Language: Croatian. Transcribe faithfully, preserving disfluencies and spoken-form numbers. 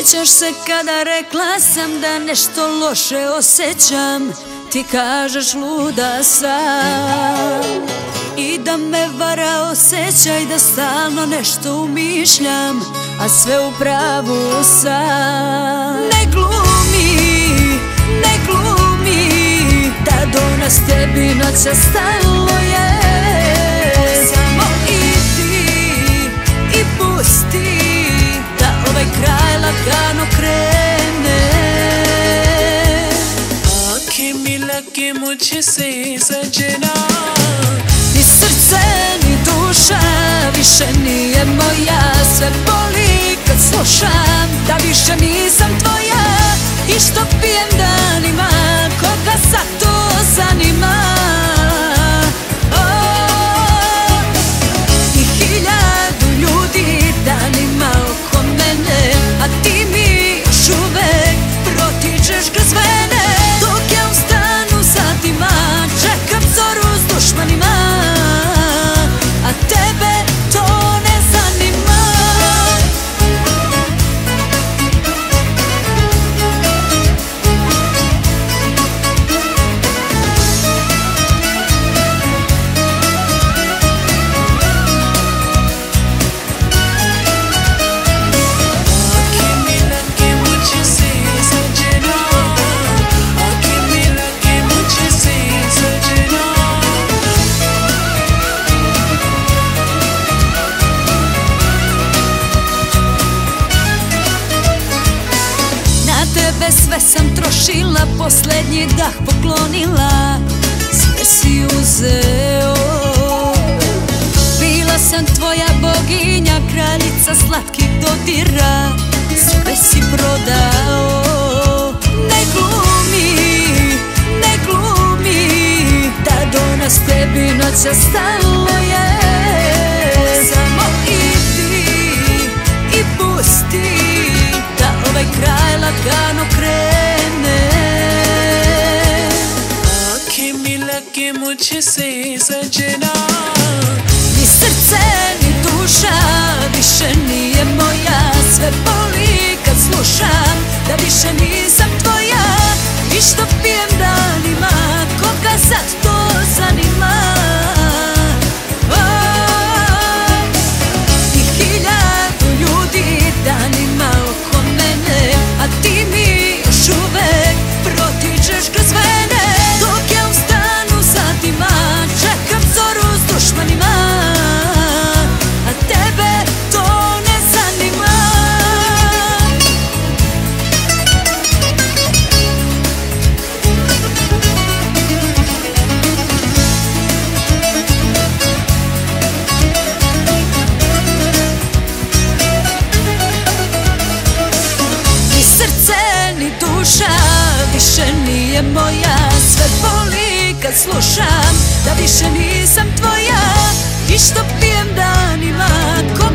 Sjećaš se kada rekla sam da nešto loše osjećam? Ti kažeš luda sam i da me vara osjećaj, da stalno nešto umišljam, a sve u pravu sam. Ne glumi, ne glumi, da do nas tebi noća stalo je. Samo idi i pusti da ovaj kraj lagano krene. आँखें मिला के मुझसे सजना, Ni srce ni duša više nije moja. Sve boli kad slušam da više nisam tvoja. I što pijem danima, koga sad to zanima? Oh, i hiljadu ljudi danima oko mene, a ti mi još uvek protičeš kroz mene. Dok ja u stanu satima čekam zoru s dušmanima, a tebe to ne zanima. आँखें मिला के मुझसे सजना, आँखें मिला के मुझसे सजना. Na tebe sve sam trošila, posljednji dah poklonila, sve si uzeo. Bila sam tvoja boginja, kraljica slatkih dodira, sve si prodao. Ne glumi, ne glumi, da do nas tebi noća stalo je. Samo idi i pusti da ovaj kraj lagano krene. आँखें मिला के मुझसे सजना, Ni srce ni duša više nije moja. Sve boli kad slušam da više nisam tvoja. I što pijem danima, koga sad to zanima? Oh, i hiljadu ljudi danima oko mene, a ti mi još uvek protičeš kroz mene. Dok ja u stanu satima čekam zoru s dušmanima, a tebe to ne zanima. Ni srce ni duša više nije moja. Sve boli kad slušam da više nisam tvoja. I što pijem danima, koga